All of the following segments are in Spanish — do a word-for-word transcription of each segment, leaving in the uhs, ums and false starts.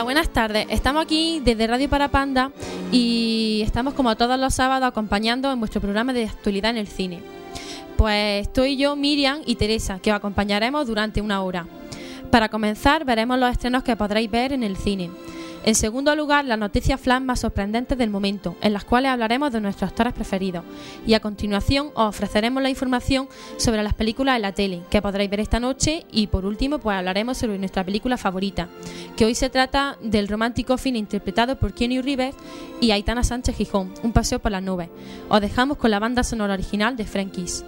buenas tardes. Estamos aquí desde Radio Parapanda y estamos como todos los sábados acompañando en vuestro programa de actualidad en el cine. Pues estoy yo, Miriam y Teresa, que os acompañaremos durante una hora. Para comenzar, veremos los estrenos que podréis ver en el cine. En segundo lugar, las noticias flash más sorprendentes del momento, en las cuales hablaremos de nuestros actores preferidos. Y a continuación os ofreceremos la información sobre las películas en la tele, que podréis ver esta noche. Y por último, pues hablaremos sobre nuestra película favorita, que hoy se trata del romántico film interpretado por Keanu Reeves y Aitana Sánchez Gijón, Un paseo por las nubes. Os dejamos con la banda sonora original de Frankies.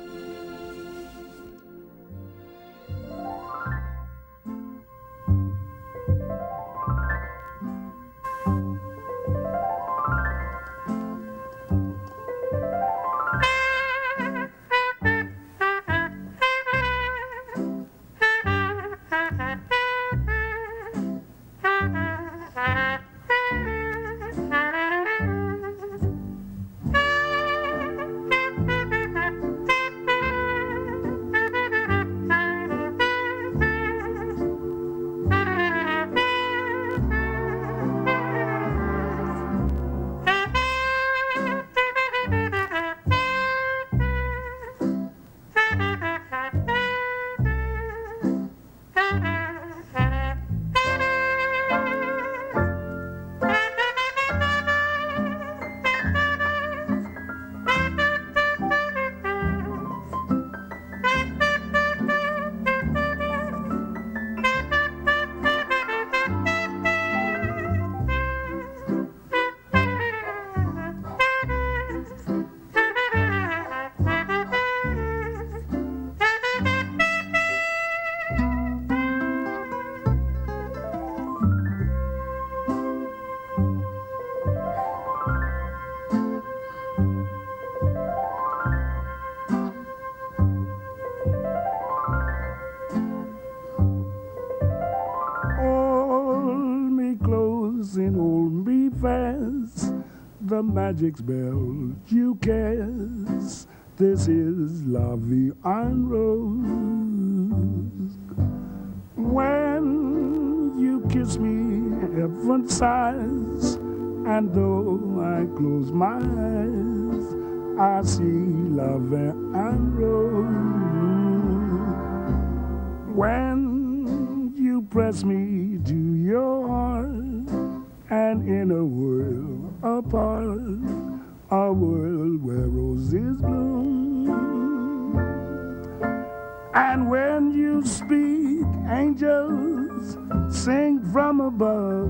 The magic spell you cast. This is La Vie en Rose. When you kiss me, heaven sighs, and though I close my eyes, I see La Vie en Rose. When you press me to your heart, and in a world apart, a world where roses bloom. And when you speak, angels sing from above.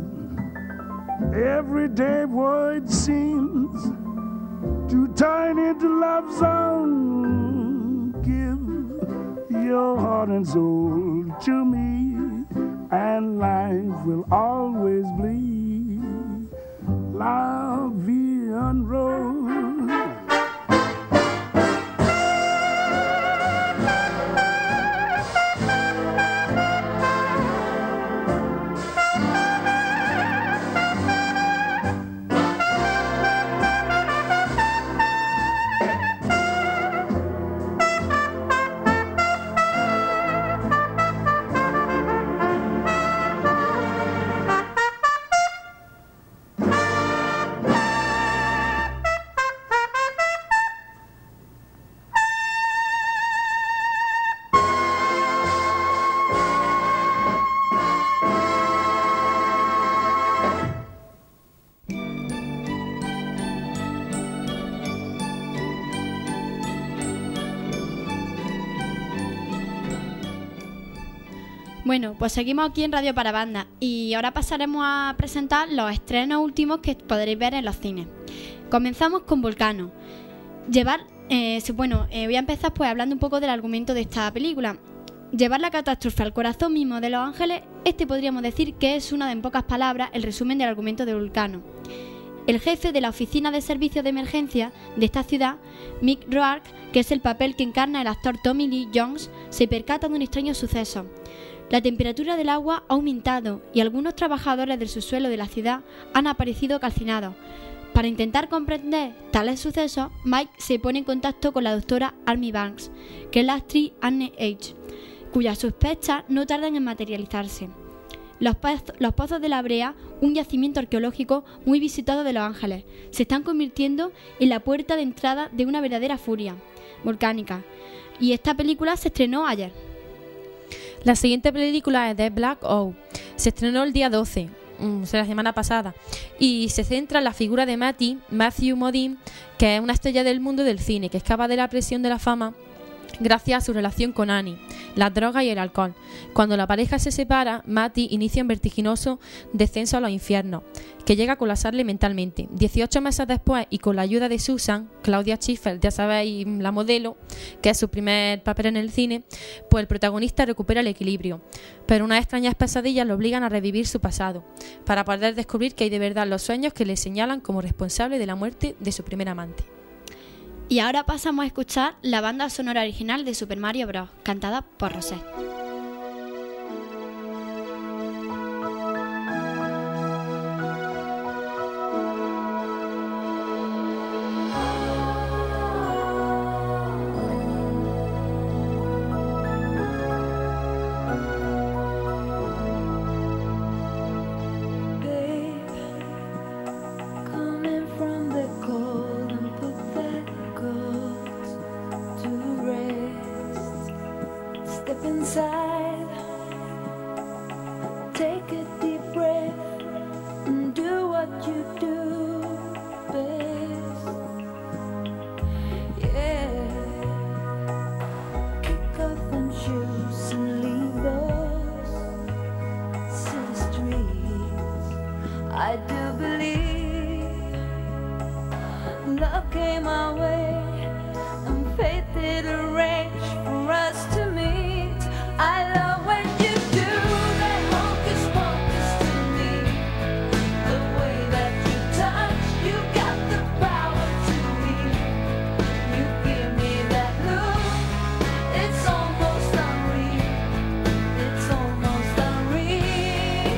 Everyday word seems to turn into love song. Give your heart and soul to me, and life will always bleed. La Vie en Rose. Bueno, pues seguimos aquí en Radio Parapanda y ahora pasaremos a presentar los estrenos últimos que podréis ver en los cines. Comenzamos con Volcano. Llevar, eh, bueno, eh, voy a empezar pues hablando un poco del argumento de esta película. Llevar la catástrofe al corazón mismo de Los Ángeles, este podríamos decir que es una de en pocas palabras el resumen del argumento de Volcano. El jefe de la oficina de servicios de emergencia de esta ciudad, Mick Rourke, que es el papel que encarna el actor Tommy Lee Jones, se percata de un extraño suceso. La temperatura del agua ha aumentado y algunos trabajadores del subsuelo de la ciudad han aparecido calcinados. Para intentar comprender tales sucesos, Mike se pone en contacto con la doctora Amy Banks, que es la actriz Anne H., cuyas sospechas no tardan en materializarse. Los, poz- los pozos de la Brea, un yacimiento arqueológico muy visitado de Los Ángeles, se están convirtiendo en la puerta de entrada de una verdadera furia volcánica. Y esta película se estrenó ayer. La siguiente película es The Black Oak. Se estrenó el día doce, o sea, la semana pasada, y se centra en la figura de Matty, Matthew Modine, que es una estrella del mundo del cine, que escapa de la presión de la fama gracias a su relación con Annie, las drogas y el alcohol. Cuando la pareja se separa, Matty inicia un vertiginoso descenso a los infiernos, que llega a colapsarle mentalmente. dieciocho meses después, y con la ayuda de Susan, Claudia Schiffer, ya sabéis, la modelo, que es su primer papel en el cine, pues el protagonista recupera el equilibrio. Pero unas extrañas pesadillas lo obligan a revivir su pasado, para poder descubrir que hay de verdad los sueños que le señalan como responsable de la muerte de su primer amante. Y ahora pasamos a escuchar la banda sonora original de Super Mario Bros., cantada por Rosé. Inside, take a deep breath and do what you do best. Yeah, kick off them shoes and leave us city streets. I do believe love came our way and fate did arrange for us to meet. I love when you do that hocus pocus to me. The way that you touch, you got the power to me. You give me that look, it's almost unreal. It's almost unreal.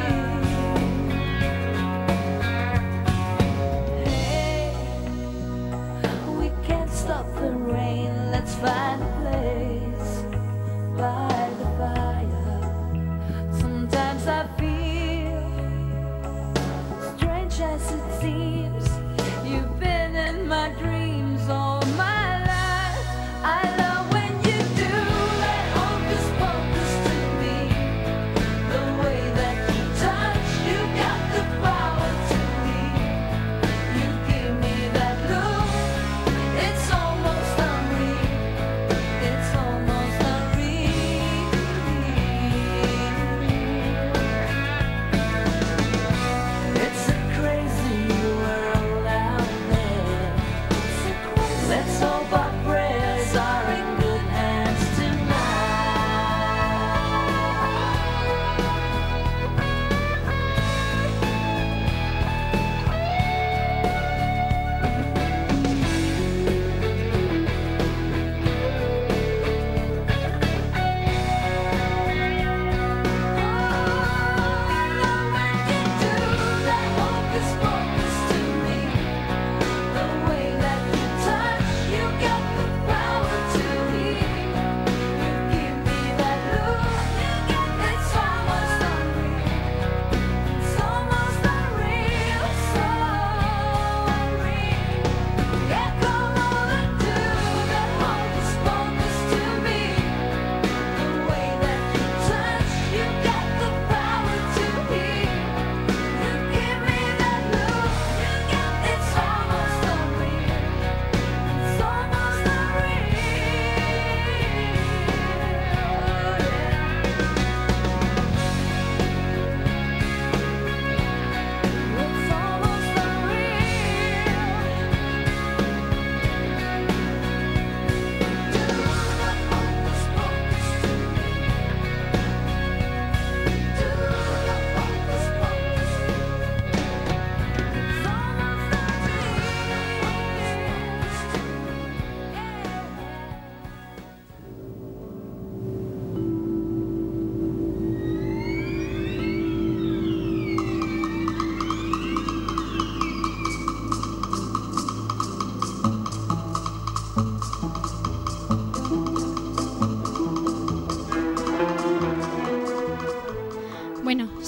Hey, we can't stop the rain, let's find a place by the fire. Sometimes I feel strange as it seems. You've been in my dreams all my life. I love when you do that hocus pocus to me. The way that you touch, you got the power to me. You give me that look, it's almost unreal.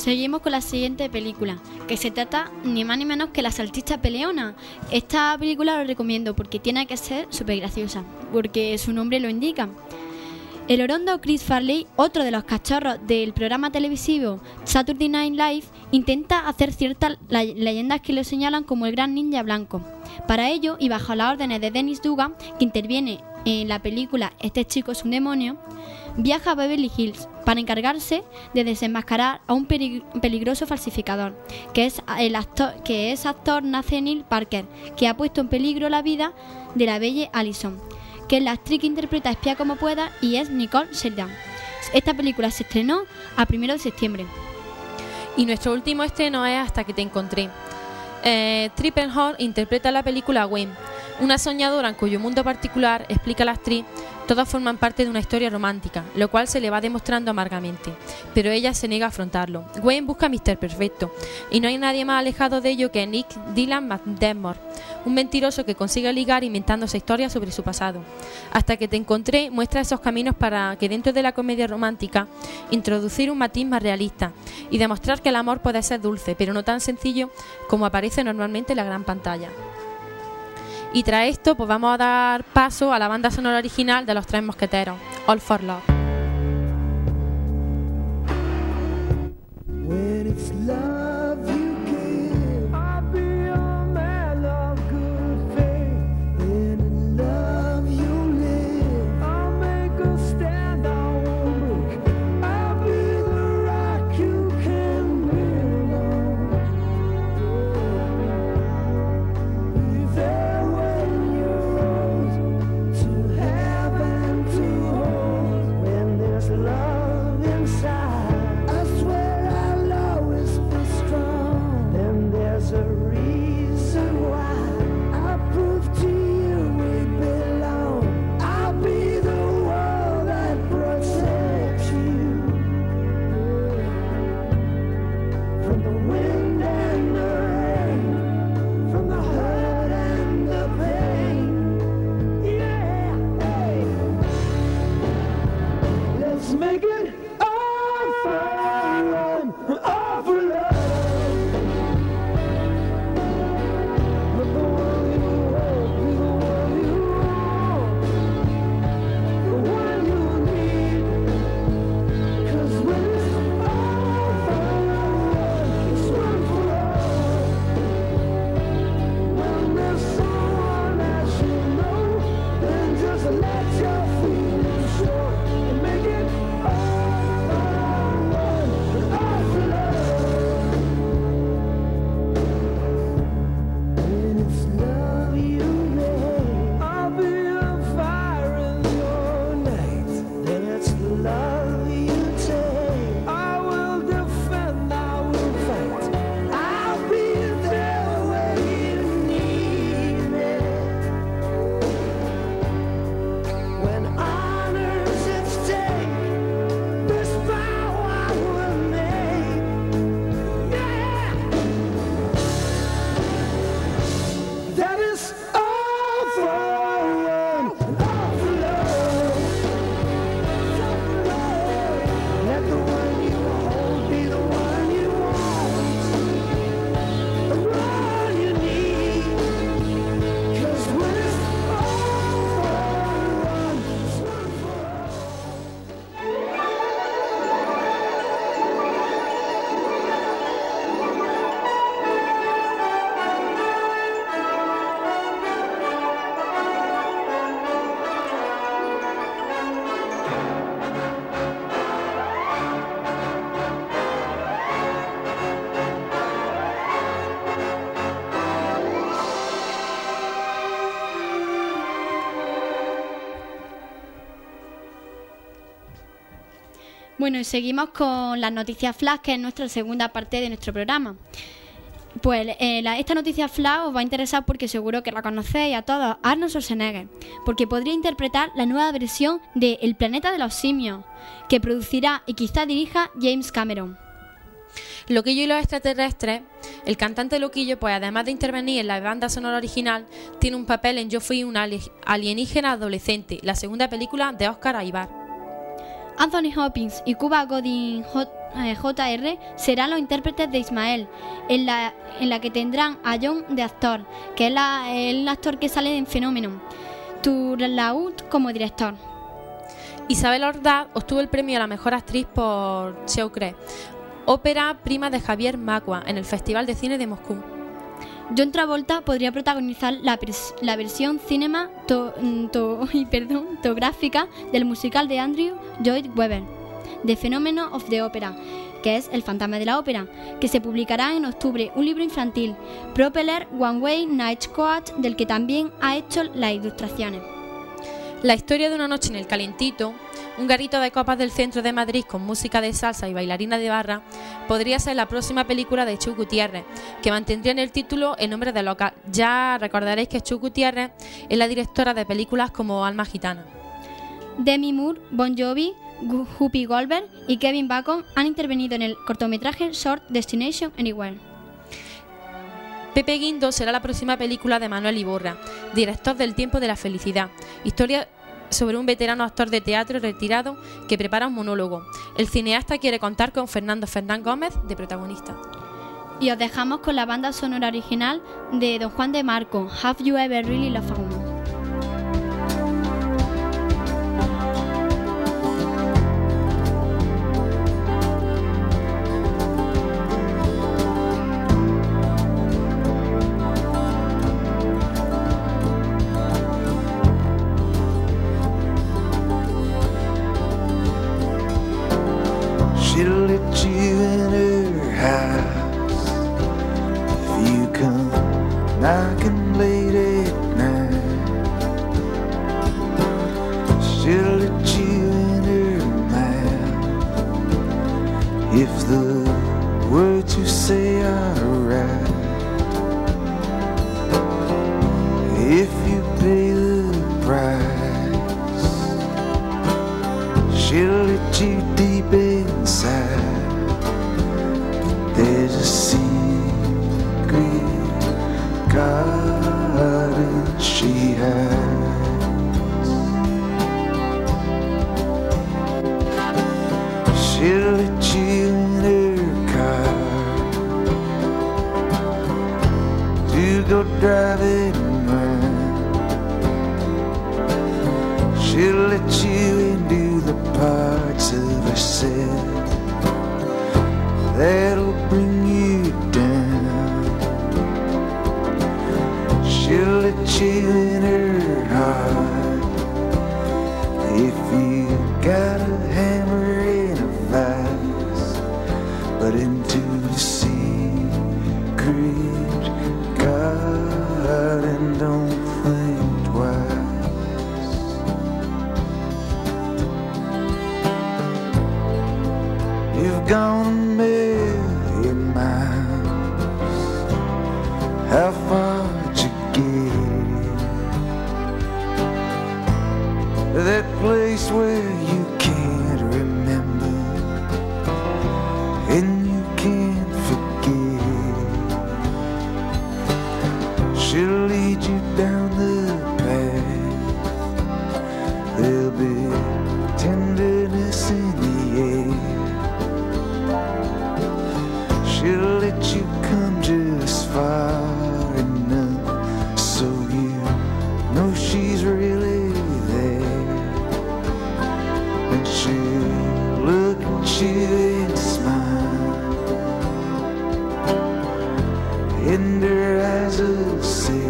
seguimos con la siguiente película, que se trata ni más ni menos que La salchicha peleona. Esta película la recomiendo porque tiene que ser súper graciosa, porque su nombre lo indica. El orondo Chris Farley, otro de los cachorros del programa televisivo Saturday Night Live, intenta hacer ciertas leyendas que lo señalan como el gran ninja blanco. Para ello, y bajo las órdenes de Dennis Dugan, que interviene en la película Este chico es un demonio, viaja a Beverly Hills para encargarse de desenmascarar a un peligroso falsificador, que es el actor, que es actor Nathaniel Parker, que ha puesto en peligro la vida de la bella Allison, que es la actriz que interpreta Espía como pueda, y es Nicole Sheridan. Esta película se estrenó a primero de septiembre. Y nuestro último estreno es Hasta que te encontré. Eh, Trippenhorn interpreta la película Gwen, una soñadora en cuyo mundo particular, explica la actriz, todas forman parte de una historia romántica, lo cual se le va demostrando amargamente, pero ella se niega a afrontarlo. Gwen busca a míster Perfecto, y no hay nadie más alejado de ello que Nick Dylan McDermott, un mentiroso que consigue ligar inventándose historias sobre su pasado. Hasta que te encontré muestra esos caminos para que dentro de la comedia romántica introducir un matiz más realista y demostrar que el amor puede ser dulce, pero no tan sencillo como aparece normalmente en la gran pantalla. Y tras esto, pues vamos a dar paso a la banda sonora original de Los Tres Mosqueteros, All for Love. When it's love you give, I'll be a man of good faith. When in love you live, I'll make a stand, I won't break. I'll be the rock you can build on. Be there when you're old, to have and to hold. When there's love inside, I swear I'll always be strong. Then there's a reason why I prove to you we belong. I'll be the wall that protects you from the wind and the rain, from the hurt and the pain. Yeah, hey. Let's make it all fun, all for love. Let the one you hold be the one you want, the one you need. 'Cause when it's all fun, it's one for love. When there's someone that you know, then just let your feelings show and make it all fun, all for love. When it's love you make, I'll be a fire in your night. Then it's the love you take, I will defend, I will fight. I'll be there when you need me. When honor's at stake, this vow I will make. Yeah, that is all for one, all for love. Let the one you hold be the one you want, the one you need. 'Cause when it's all for one, it's one for all. Bueno, y seguimos con las noticias flash, que es nuestra segunda parte de nuestro programa. Pues eh, la- esta noticia flash os va a interesar porque seguro que la conocéis a todos, Arnold Schwarzenegger, porque podría interpretar la nueva versión de El planeta de los simios, que producirá y quizá dirija James Cameron. Loquillo y los extraterrestres, el cantante Loquillo, pues además de intervenir en la banda sonora original, tiene un papel en Yo fui un ali- alienígena adolescente, la segunda película de Oscar Aybar. Anthony Hopkins y Cuba Gooding J R serán los intérpretes de Ismael, en la, en la que tendrán a John de actor, que es la, el actor que sale en Fenómeno, Turlaut como director. Isabel Ordaz obtuvo el premio a la mejor actriz por Cheucre, ópera prima de Javier Macua, en el Festival de Cine de Moscú. John Travolta podría protagonizar la, la versión cinematográfica del musical de Andrew Lloyd Webber, The Phenomenon of the Opera, que es El fantasma de la ópera, que se publicará en octubre, un libro infantil, Propeller One Way Night Coach, del que también ha hecho las ilustraciones. La historia de una noche en el Calentito, un garito de copas del centro de Madrid con música de salsa y bailarina de barra, podría ser la próxima película de Chus Gutiérrez, que mantendría en el título el nombre del local. Ya recordaréis que Chus Gutiérrez es la directora de películas como Alma Gitana. Demi Moore, Bon Jovi, Whoopi Goldberg y Kevin Bacon han intervenido en el cortometraje Short Destination Anywhere. Pepe Guindo será la próxima película de Manuel Iborra, director del Tiempo de la Felicidad, historia sobre un veterano actor de teatro retirado que prepara un monólogo. El cineasta quiere contar con Fernando Fernán Gómez de protagonista. Y os dejamos con la banda sonora original de Don Juan de Marco, Have You Ever Really Loved a Woman? She'll let you in her house if you come knocking late at night. She'll let you in her mouth if the words you say are right. If you pay the price, she'll let you deep inside. But there's a secret garden she hides. She'll let you in her car to go driving around. She'll let you into the parts of herself that'll bring you down. She'll let you in her heart if you got a hammer and a vice, but into the secret garden don't think twice. You've gone a million miles. How far'd you get? That place where you can't remember and you can't forget. She'll lead you down the path. There'll be tenderness in the air. She'll let you come just far enough so you know she's really there. And she'll look at you and smile, and her eyes will say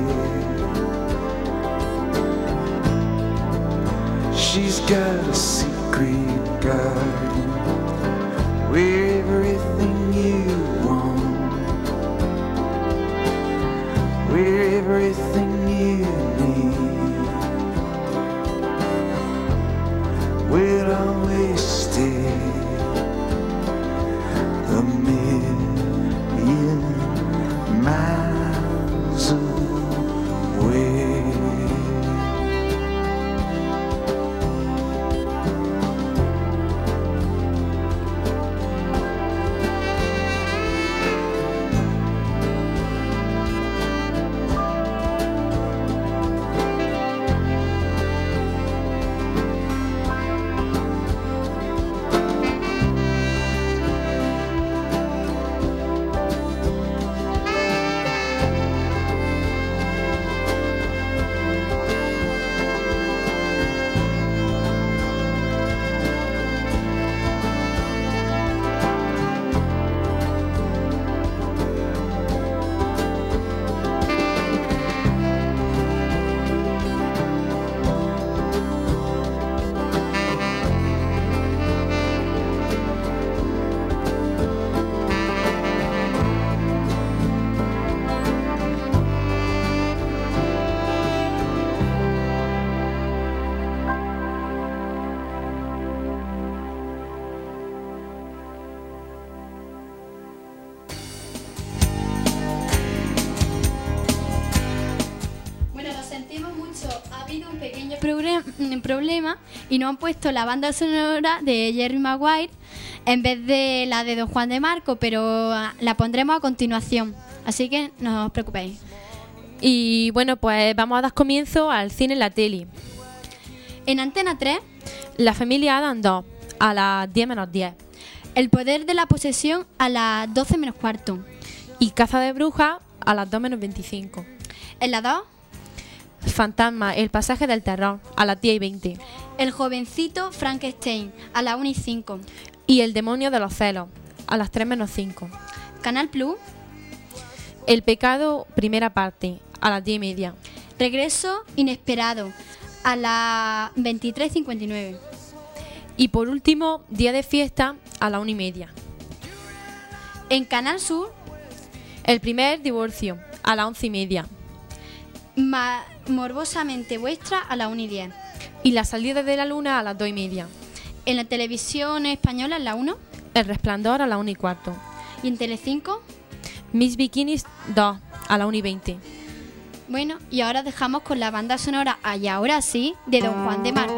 she's got a secret garden where everything you want, where everything you need will always stay. A million miles away. mm, problema y nos han puesto la banda sonora de Jerry Maguire en vez de la de Don Juan de Marco, pero ah, la pondremos a continuación, así que no os preocupéis. Y bueno, pues vamos a dar comienzo al cine en la tele. En Antena tres, La familia Adam dos, a las diez menos diez. El poder de la posesión a las doce menos cuarto. Y Caza de brujas, a las dos menos veinticinco. En la dos, Fantasma, el pasaje del terror, a las diez y veinte. El jovencito Frankenstein a las una y cinco. Y El demonio de los celos, a las tres menos cinco. Canal Plus, El pecado, primera parte, a las diez y media. Regreso inesperado a las veintitrés cincuenta y nueve. Y por último, Día de fiesta, a la una y media. En Canal Sur, El primer divorcio, a las once y media. Ma- Morbosamente Vuestra a las una y diez. Y La salida de la luna, a las dos y media. En la televisión española en la uno. El resplandor, a la una y cuarto. Y en Telecinco. Miss Bikinis dos, a la una y veinte. Bueno, y ahora dejamos con la banda sonora, y ahora sí, de Don Juan de Marco.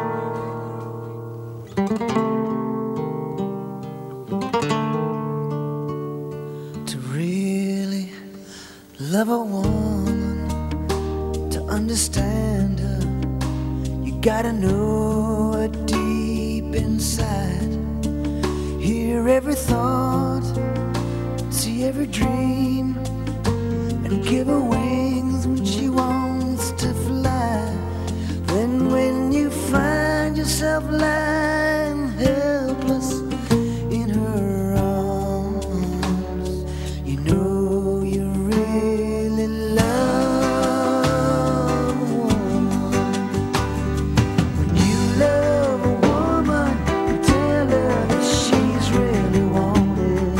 To really love a woman, to understand her, you gotta know her deep inside. Hear every thought, see every dream, and give her wings when she wants to fly. Then when you find yourself lying helpless in her arms, you know you really love a woman. When you love a woman, you tell her that she's really wanted.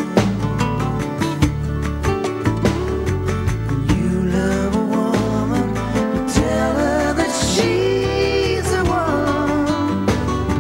When you love a woman, you tell her that she's the one.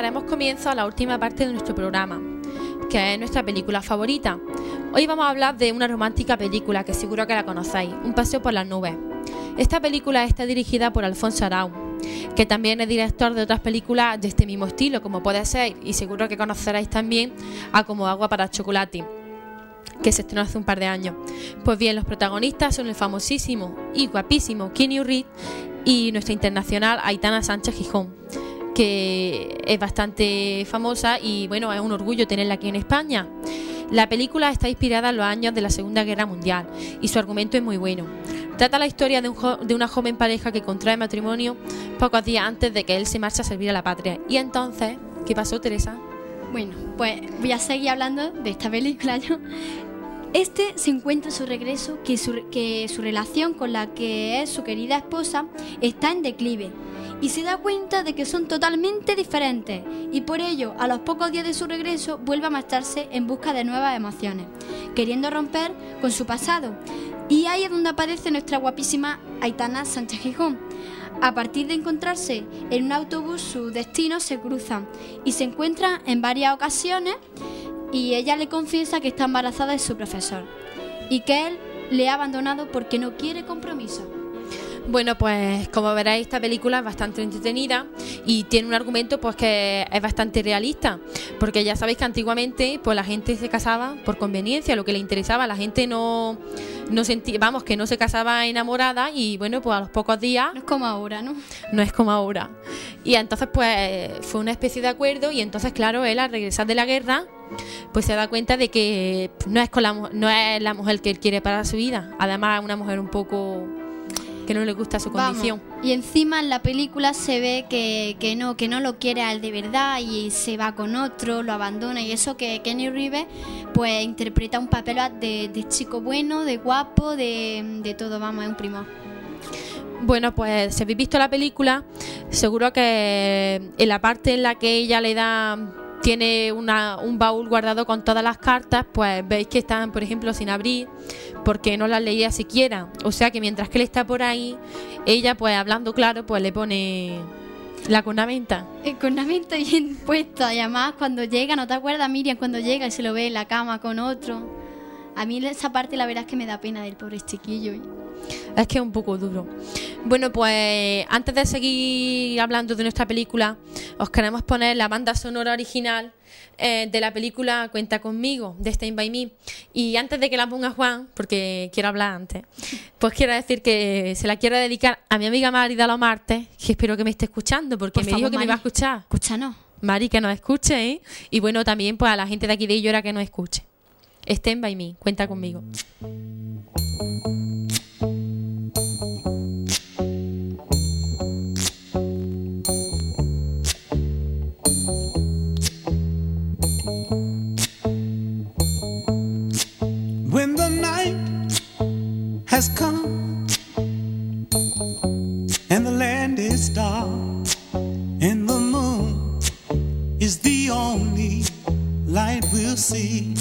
daremos comienzo a la última parte de nuestro programa, que es nuestra película favorita. Hoy vamos a hablar de una romántica película que seguro que la conocéis, Un paseo por las nubes. Esta película está dirigida por Alfonso Arau, que también es director de otras películas de este mismo estilo, como puede ser, y seguro que conoceréis también, a Como agua para chocolate, que se estrenó hace un par de años. Pues bien, los protagonistas son el famosísimo y guapísimo Keanu Reeves y nuestra internacional Aitana Sánchez Gijón, que es bastante famosa y bueno, es un orgullo tenerla aquí en España. La película está inspirada en los años de la Segunda Guerra Mundial y su argumento es muy bueno. Trata la historia de, un jo- de una joven pareja que contrae matrimonio pocos días antes de que él se marche a servir a la patria. Y entonces, ¿qué pasó, Teresa? Bueno, pues voy a seguir hablando de esta película yo. Este se encuentra a su regreso que su, que su relación con la que es su querida esposa está en declive y se da cuenta de que son totalmente diferentes y por ello a los pocos días de su regreso vuelve a marcharse en busca de nuevas emociones, queriendo romper con su pasado. Y ahí es donde aparece nuestra guapísima Aitana Sánchez Gijón. A partir de encontrarse en un autobús, sus destinos se cruzan y se encuentran en varias ocasiones y ella le confiesa que está embarazada de su profesor y que él le ha abandonado porque no quiere compromiso. Bueno, pues como veréis, esta película es bastante entretenida y tiene un argumento pues que es bastante realista, porque ya sabéis que antiguamente pues la gente se casaba por conveniencia, lo que le interesaba, la gente no, no sentía, vamos, que no se casaba enamorada y bueno, pues a los pocos días... No es como ahora, ¿no? No es como ahora. Y entonces pues fue una especie de acuerdo y entonces claro, él al regresar de la guerra pues se da cuenta de que no es, con la, no es la mujer que él quiere para su vida, además es una mujer un poco... que no le gusta su condición. Vamos, y encima en la película se ve que, que no que no lo quiere a él de verdad y se va con otro, lo abandona y eso que Keanu Reeves pues interpreta un papel de, de chico bueno, de guapo, de, de todo, vamos, es un primor. Bueno, pues si habéis visto la película, seguro que en la parte en la que ella le da... tiene una, un baúl guardado con todas las cartas, pues veis que están, por ejemplo, sin abrir, porque no las leía siquiera. O sea que mientras que él está por ahí, ella, pues hablando claro, pues le pone la cornamenta. El cornamenta bien puesto, y además cuando llega, ¿no te acuerdas, Miriam, cuando llega y se lo ve en la cama con otro? A mí esa parte la verdad es que me da pena del pobre chiquillo. Es que es un poco duro. Bueno, pues antes de seguir hablando de nuestra película, os queremos poner la banda sonora original eh, de la película Cuenta conmigo, de Stand By Me. Y antes de que la ponga Juan, porque quiero hablar antes, pues quiero decir que se la quiero dedicar a mi amiga Mari de los martes, que espero que me esté escuchando, porque Por me favor, dijo que Mari, me iba a escuchar. Escúchanos. Mari, que nos escuche, ¿eh? Y bueno, también pues a la gente de aquí de Illora que nos escuche. Stand By Me, cuenta conmigo. When the night has come and the land is dark and the moon is the only light we'll see.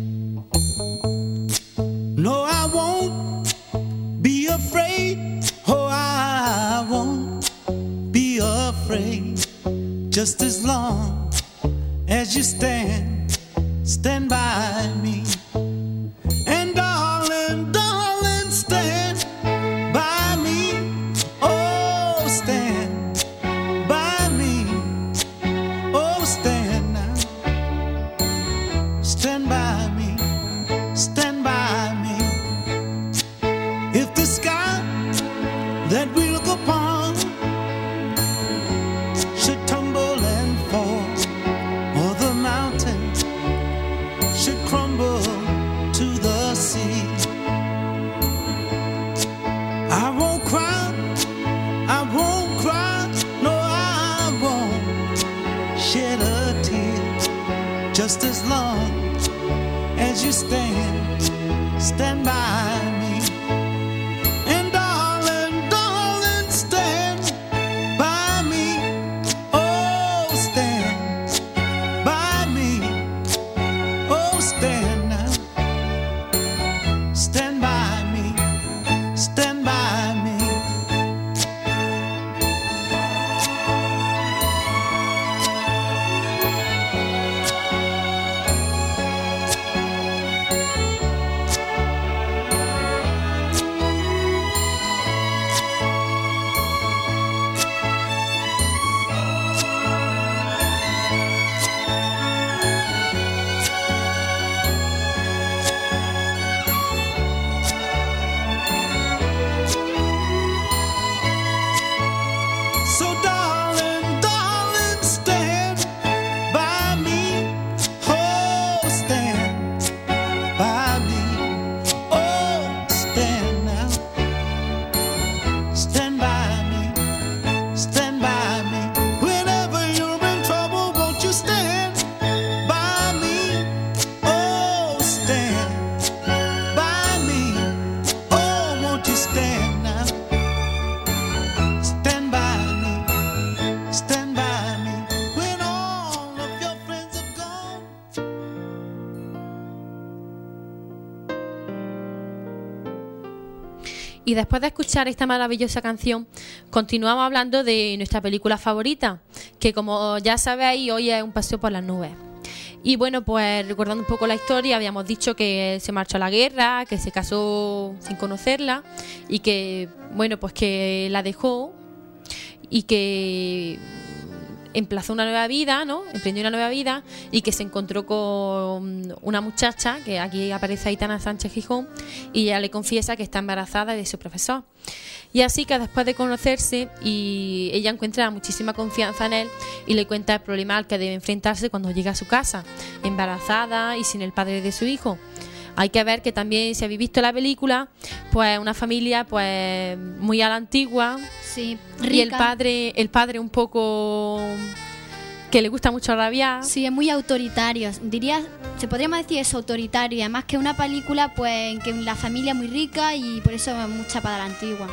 No, I won't be afraid. Oh, I won't be afraid. Just as long as you stand, stand by me. And darling, darling, stand by me. Oh, stand by me. Oh, stand now. Stand by me. Stand by me. If the sky that we look upon should tumble and fall, or the mountain should crumble to the sea, I won't cry, I won't cry, no, I won't shed a tear. Just as long as you stand, stand by me. And darling, darling, stand by me. Oh, stand by me. Oh, stand now. Stand by me. Stand by me. Y después de escuchar esta maravillosa canción, continuamos hablando de nuestra película favorita, que como ya sabéis, hoy es Un paseo por las nubes. Y bueno, pues recordando un poco la historia, habíamos dicho que se marchó a la guerra, que se casó sin conocerla y que, bueno, pues que la dejó y que emplazó una nueva vida, ¿no? Emprendió una nueva vida y que se encontró con una muchacha, que aquí aparece Aitana Sánchez Gijón, y ella le confiesa que está embarazada de su profesor. Y así que después de conocerse, y ella encuentra muchísima confianza en él y le cuenta el problema al que debe enfrentarse cuando llega a su casa, embarazada y sin el padre de su hijo. Hay que ver que también, si habéis visto la película, pues una familia pues muy a la antigua. Sí, rica. Y el padre, el padre un poco que le gusta mucho rabiar. Sí, es muy autoritario. Diría, se podríamos decir eso, autoritario. Y además que una película pues en que la familia es muy rica y por eso es muy chapada a la antigua.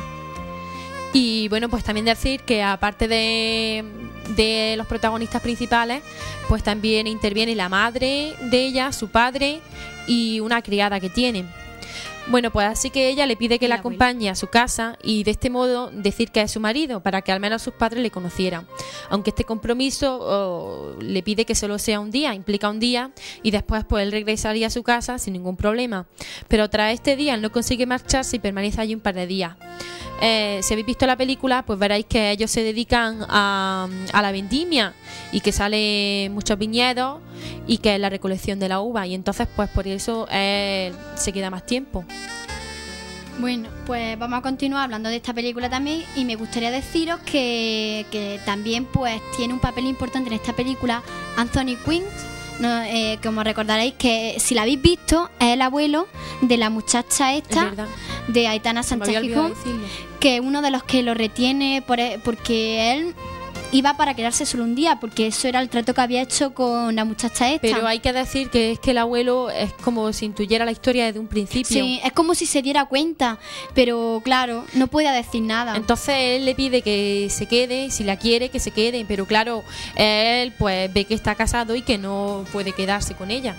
Y bueno, pues también decir que aparte de, de los protagonistas principales, pues también interviene la madre de ella, su padre y una criada que tiene. Bueno, pues así que ella le pide que la acompañe a su casa y de este modo decir que es su marido, para que al menos sus padres le conocieran. Aunque este compromiso oh, le pide que solo sea un día, implica un día, y después pues él regresaría a su casa sin ningún problema. Pero tras este día él no consigue marcharse y permanece allí un par de días. Eh, si habéis visto la película, pues veréis que ellos se dedican a, a la vendimia y que salen muchos viñedos y que es la recolección de la uva, y entonces pues por eso eh, se queda más tiempo. Bueno, pues vamos a continuar hablando de esta película también, y me gustaría deciros que, que también pues tiene un papel importante en esta película Anthony Quinn. No, eh, como recordaréis, que si la habéis visto, es el abuelo de la muchacha esta, de Aitana Sánchez Gijón, que es uno de los que lo retiene por, porque él iba para quedarse solo un día, porque eso era el trato que había hecho con la muchacha esta. Pero hay que decir que es que el abuelo es como si intuyera la historia desde un principio. Sí, es como si se diera cuenta, pero claro, no puede decir nada. Entonces él le pide que se quede, si la quiere, que se quede, pero claro, él pues ve que está casado y que no puede quedarse con ella.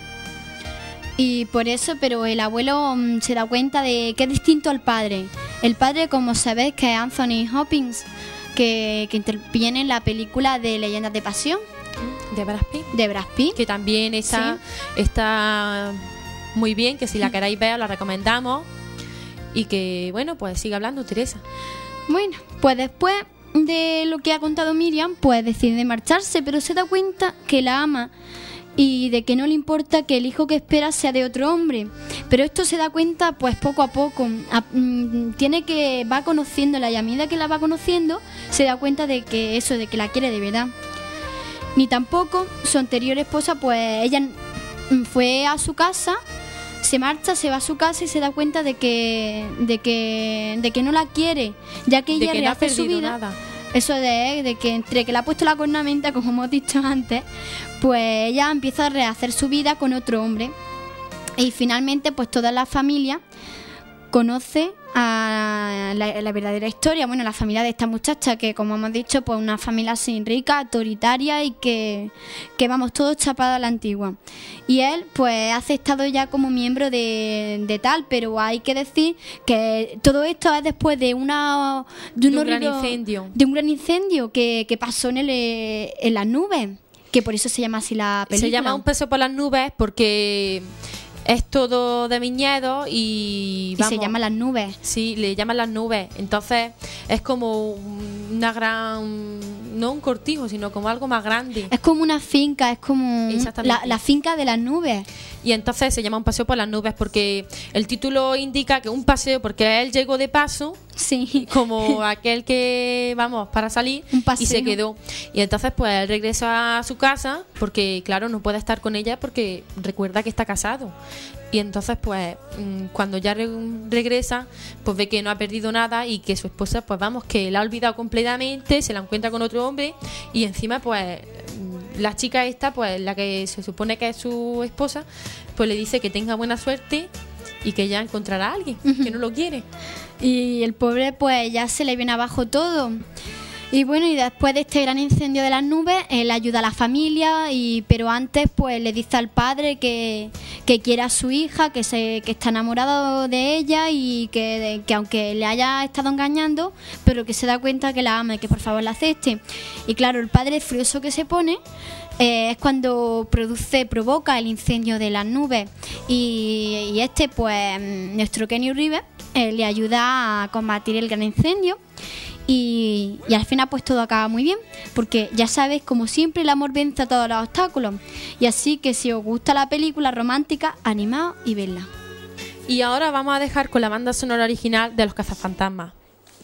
Y por eso, pero el abuelo mmm, se da cuenta de que es distinto al padre. El padre, como sabéis, que es Anthony Hopkins, que, que interviene en la película de Leyendas de Pasión de Brad Pitt, de Brad Pitt. Que también está, sí. está muy bien, que si la queréis ver la recomendamos. Y que bueno, pues sigue hablando Teresa. Bueno, pues después de lo que ha contado Miriam, pues decide marcharse, pero se da cuenta que la ama y de que no le importa que el hijo que espera sea de otro hombre. Pero esto se da cuenta pues poco a poco. A, mm, tiene que va conociéndola, y a medida que la va conociendo se da cuenta de que eso, de que la quiere de verdad. Ni tampoco su anterior esposa, pues ella fue a su casa, se marcha, se va a su casa y se da cuenta de que de que de que no la quiere, ya que ella de que rehace no ha su vida. Nada. Eso de, de que entre que le ha puesto la cornamenta, como hemos dicho antes, pues ella empieza a rehacer su vida con otro hombre. Y finalmente pues toda la familia conoce a la, la verdadera historia. Bueno, la familia de esta muchacha, que como hemos dicho, pues una familia sin rica, autoritaria y que, que vamos, todos chapados a la antigua. Y él pues ha aceptado ya como miembro de, de tal, pero hay que decir que todo esto es después de una de un, de un horrible, gran incendio de un gran incendio que, que pasó en, el, en las nubes, que por eso se llama así la película. Se llama Un paseo por las nubes porque es todo de viñedos y, vamos, y se llama Las Nubes. Sí, le llaman Las Nubes. Entonces es como una gran, no un cortijo, sino como algo más grande. Es como una finca, es como la, la finca de las nubes. Y entonces se llama Un paseo por las nubes porque el título indica que un paseo, porque él llegó de paso, sí, como aquel que, vamos, para salir, y se quedó. Y entonces pues él regresa a su casa porque, claro, no puede estar con ella porque recuerda que está casado. Y entonces pues cuando ya re regresa, pues ve que no ha perdido nada y que su esposa, pues vamos, que la ha olvidado completamente, se la encuentra con otro hombre y encima pues la chica esta, pues la que se supone que es su esposa, pues le dice que tenga buena suerte y que ya encontrará a alguien, uh-huh, que no lo quiere. Y el pobre pues ya se le viene abajo todo. Y bueno, y después de este gran incendio de las nubes, él ayuda a la familia, y pero antes pues le dice al padre que, que quiere a su hija, que se que está enamorado de ella y que, que aunque le haya estado engañando, pero que se da cuenta que la ama y que por favor la acepte. Y claro, el padre furioso que se pone eh, es cuando produce, provoca el incendio de las nubes, y, y este pues nuestro Kenny Reeves eh, le ayuda a combatir el gran incendio. Y, y al final pues todo acaba muy bien, porque ya sabes, como siempre, el amor vence a todos los obstáculos. Y así que si os gusta la película romántica, animaos y vedla. Y ahora vamos a dejar con la banda sonora original de Los Cazafantasmas.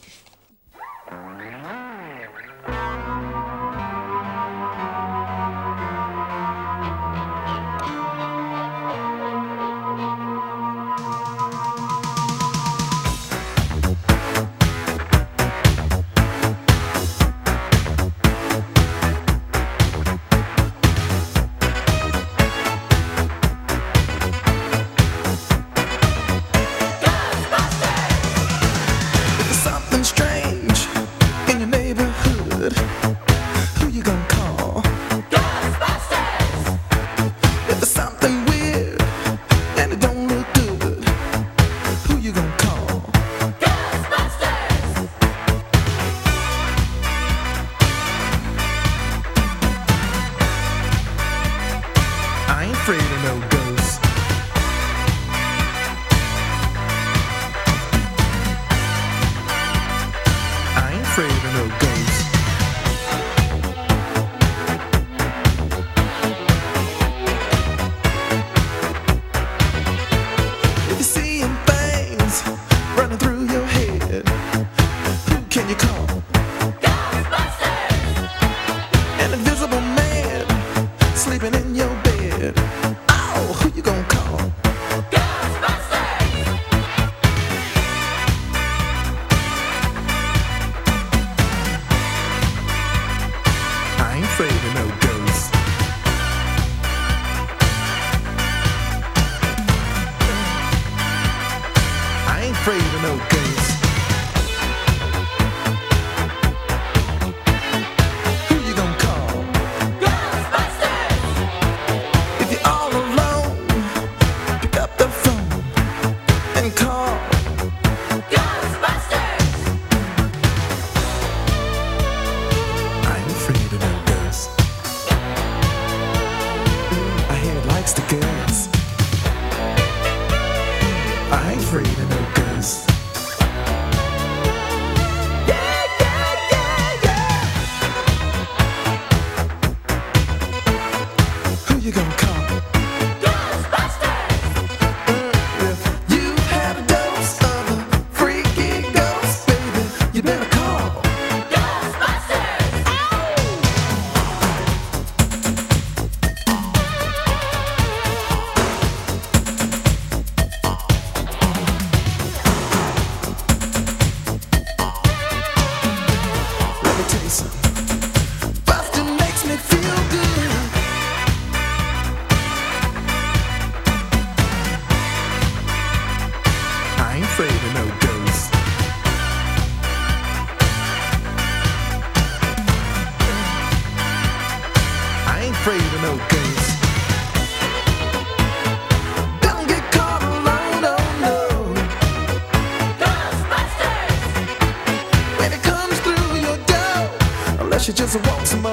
She just wants some more.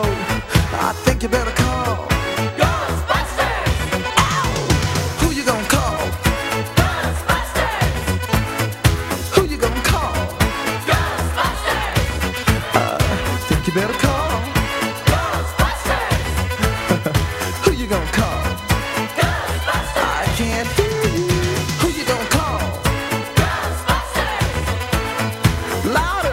I think you better call Ghostbusters. Ow! Who you gonna call? Ghostbusters. Who you gonna call? Ghostbusters. I think you better call Ghostbusters. Who you gonna call? Ghostbusters. I can't hear you. Who you gonna call? Ghostbusters. Louder.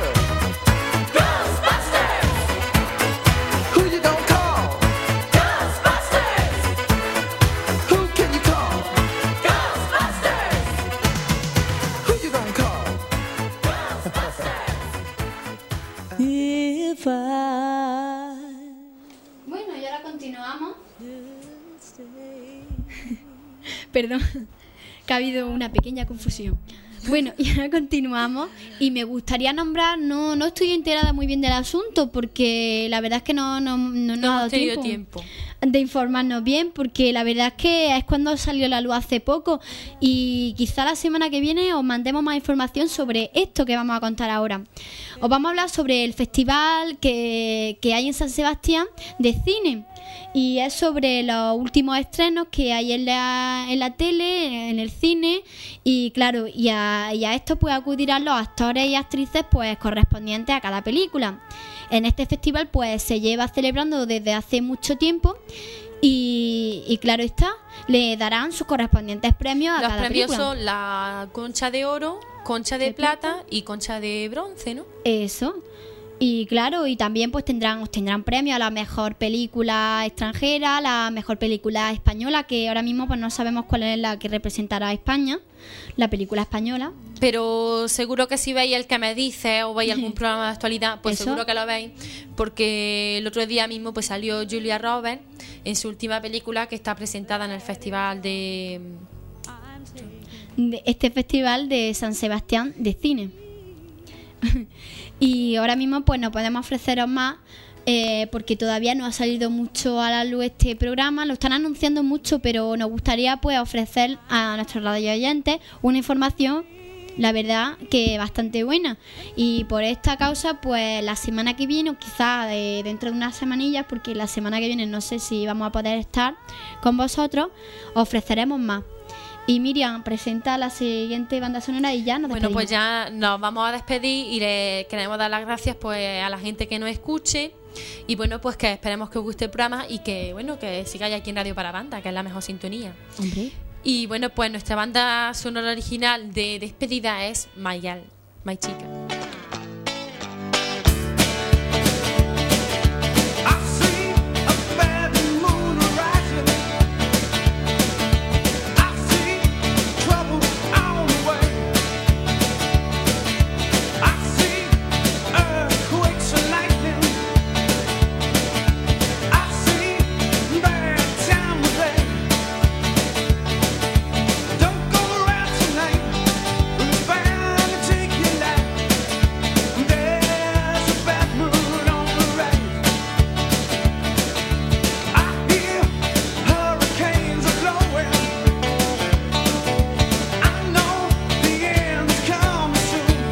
Bueno, y ahora continuamos. Perdón, que ha habido una pequeña confusión. Bueno, y ahora continuamos y me gustaría nombrar, no no estoy enterada muy bien del asunto porque la verdad es que no no, no, No ha dado hemos tenido tiempo, tiempo. de informarnos bien porque la verdad es que es cuando salió la luz hace poco y quizá la semana que viene os mandemos más información sobre esto que vamos a contar ahora. Os vamos a hablar sobre el festival que, que hay en San Sebastián de cine y es sobre los últimos estrenos que hay en la, en la tele, en el cine y claro, y a, y a esto pues acudirán los actores y actrices pues correspondientes a cada película. En este festival pues se lleva celebrando desde hace mucho tiempo y, y claro está, le darán sus correspondientes premios a Los cada premios película. son la concha de oro, concha de, De plata y concha de bronce, ¿no? Eso. Y claro, y también pues tendrán tendrán premio a la mejor película extranjera, la mejor película española, que ahora mismo pues no sabemos cuál es la que representará a España, la película española. Pero seguro que si veis el que me dice o veis algún programa de actualidad, pues Eso. seguro que lo veis, porque el otro día mismo pues salió Julia Roberts en su última película que está presentada en el festival de... De este festival de San Sebastián de cine. Y ahora mismo pues no podemos ofreceros más eh, porque todavía no ha salido mucho a la luz este programa, lo están anunciando mucho, pero nos gustaría pues ofrecer a nuestros radio oyentes una información, la verdad que bastante buena, y por esta causa pues la semana que viene o quizá eh, dentro de unas semanillas, porque la semana que viene no sé si vamos a poder estar con vosotros, ofreceremos más. Y Miriam presenta la siguiente banda sonora y ya nos Bueno, despedimos. pues ya nos vamos a despedir y le queremos dar las gracias pues a la gente que nos escuche y bueno, pues que esperemos que os guste el programa y que bueno, que sigáis aquí en Radio Parapanda, que es la mejor sintonía. Hombre. Y bueno, pues nuestra banda sonora original de despedida es My Girl, My Chica. I see a bad moon rising. I see trouble on the way. I see earthquakes and lightning. I see bad time of day. Don't go around tonight. It's bound to take your life. There's a bad moon on the rise. I hear hurricanes are blowing. I know the end's coming soon.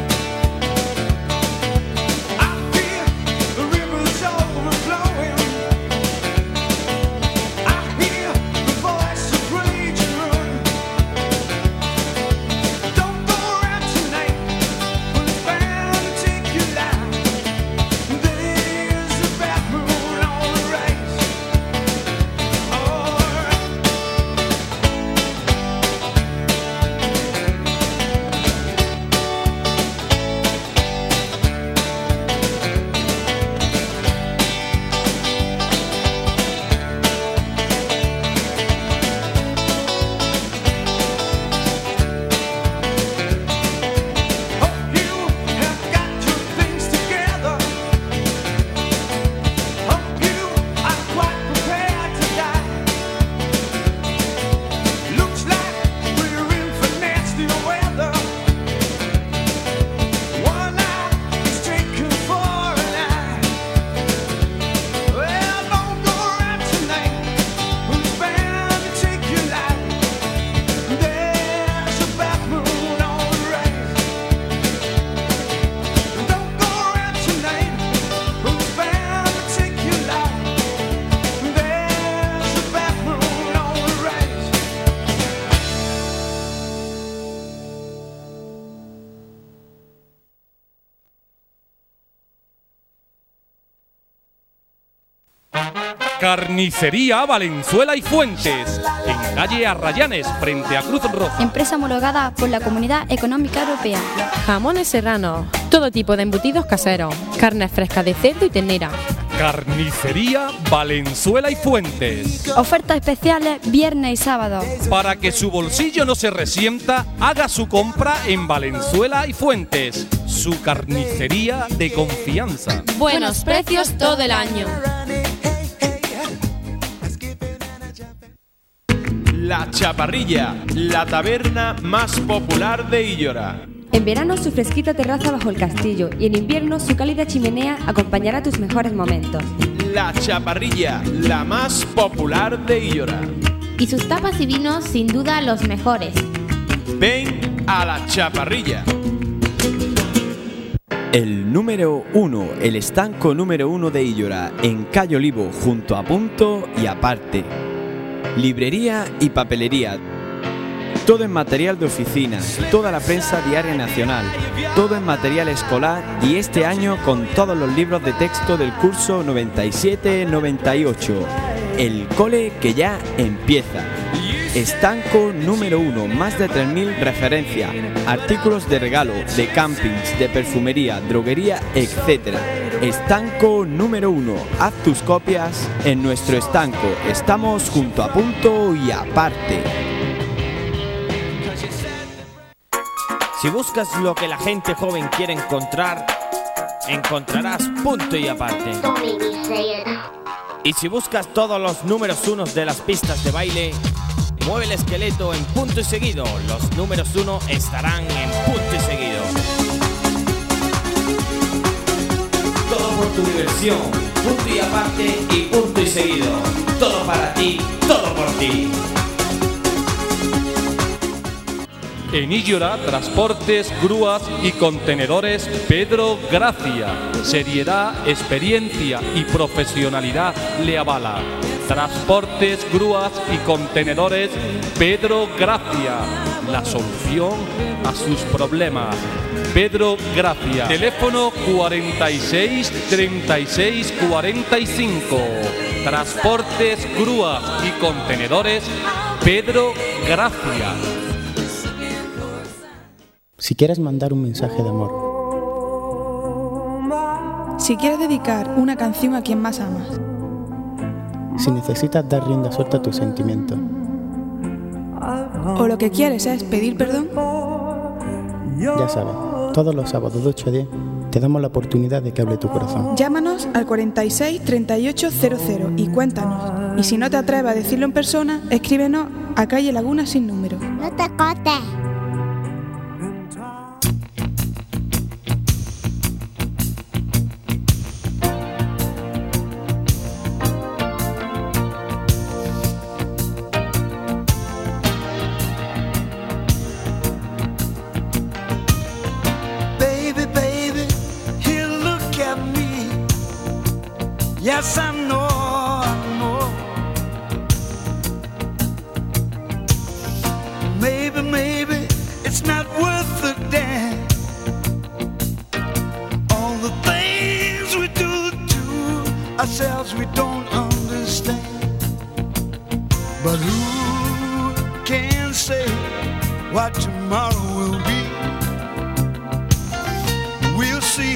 I feel the rivers overflowing. I hear the voice of rage and ruin. Don't go around tonight, well it's bound to take your life. There's a bad moon on the rise. Oh. Hope you have got your things together. Hope you are quite prepared to die. Looks like we're in for nasty weather. One eye is taken for an eye. Well, don't go around tonight. Who's bound to take your life? There's a bad moon on the rise. Don't go around tonight. Who's bound to take your life? There's a bad moon on the rise. Carnicería Valenzuela y Fuentes, en calle Arrayanes, frente a Cruz Roja. Empresa homologada por la Comunidad Económica Europea. Jamones serranos, todo tipo de embutidos caseros, carnes frescas de cerdo y ternera. Carnicería Valenzuela y Fuentes. Ofertas especiales viernes y sábado. Para que su bolsillo no se resienta, haga su compra en Valenzuela y Fuentes, su carnicería de confianza. Buenos precios todo el año. La Chaparrilla, la taberna más popular de Illora. En verano su fresquita terraza bajo el castillo y en invierno su cálida chimenea acompañará tus mejores momentos. La Chaparrilla, la más popular de Illora. Y sus tapas y vinos sin duda los mejores. Ven a La Chaparrilla. El número uno, el estanco número uno de Illora, en Calle Olivo, junto a Punto y Aparte. Librería y papelería. Todo en material de oficina, toda la prensa diaria nacional, todo en material escolar y este año con todos los libros de texto del curso noventa y siete noventa y ocho. El cole que ya empieza. Estanco número uno, más de tres mil referencias, artículos de regalo, de campings, de perfumería, droguería, etcétera. Estanco número uno, haz tus copias en nuestro estanco. Estamos junto a Punto y Aparte. Si buscas lo que la gente joven quiere encontrar, encontrarás Punto y Aparte. Y si buscas todos los números unos de las pistas de baile, mueve el esqueleto en Punto y Seguido. Los números uno estarán en Punto y Seguido. Todo por tu diversión, Punto y Aparte y Punto y Seguido. Todo para ti, todo por ti. En Illora, transportes, grúas y contenedores Pedro Gracia. Seriedad, experiencia y profesionalidad le avala. Transportes, grúas y contenedores Pedro Gracia. La solución a sus problemas. Pedro Gracia. Teléfono cuarenta y seis treinta y seis cuarenta y cinco. Transportes, grúas y contenedores Pedro Gracia. Si quieres mandar un mensaje de amor, si quieres dedicar una canción a quien más amas, si necesitas dar rienda suelta a tus sentimientos, o lo que quieres es pedir perdón, ya sabes, todos los sábados de ocho a diez te damos la oportunidad de que hable tu corazón. Llámanos al cuarenta y seis treinta y ocho cero cero y cuéntanos. Y si no te atreves a decirlo en persona, escríbenos a calle Laguna sin número. No te cortes. Yes, I know, I know. Maybe, maybe it's not worth the damn. All the things we do to ourselves we don't understand. But who can say what tomorrow will be? We'll see.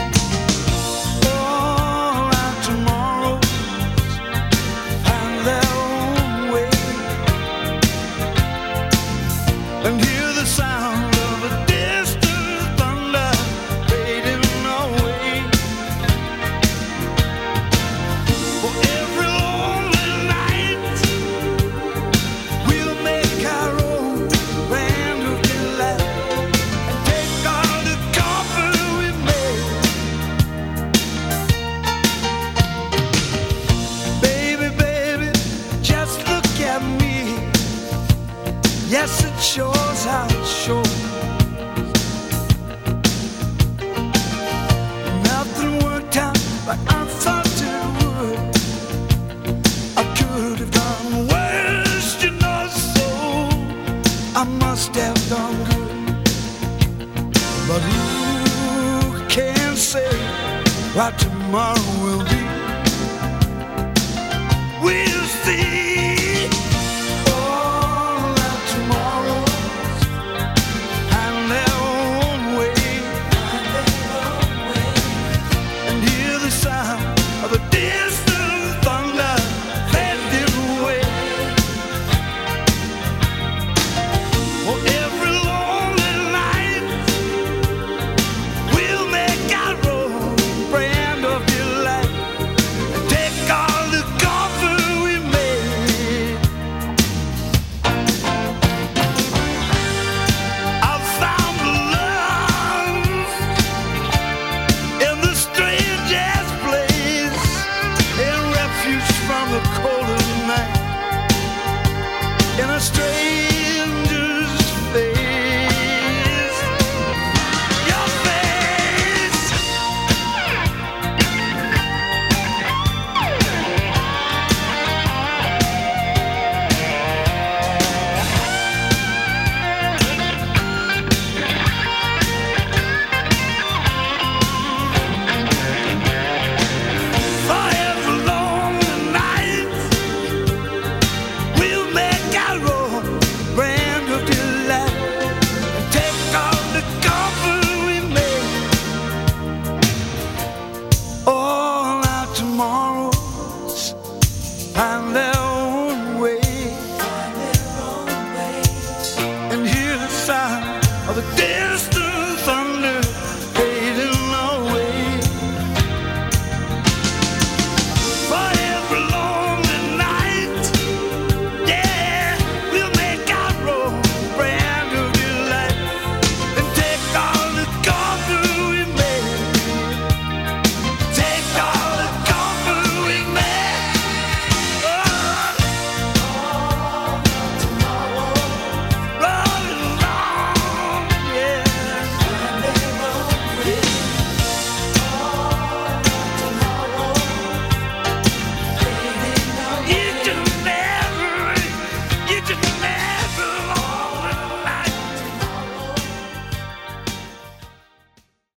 Yes, it shows how it shows. Nothing worked out like I thought it would. I could have done worse, you know, so I must have done good. But who can say what tomorrow will be?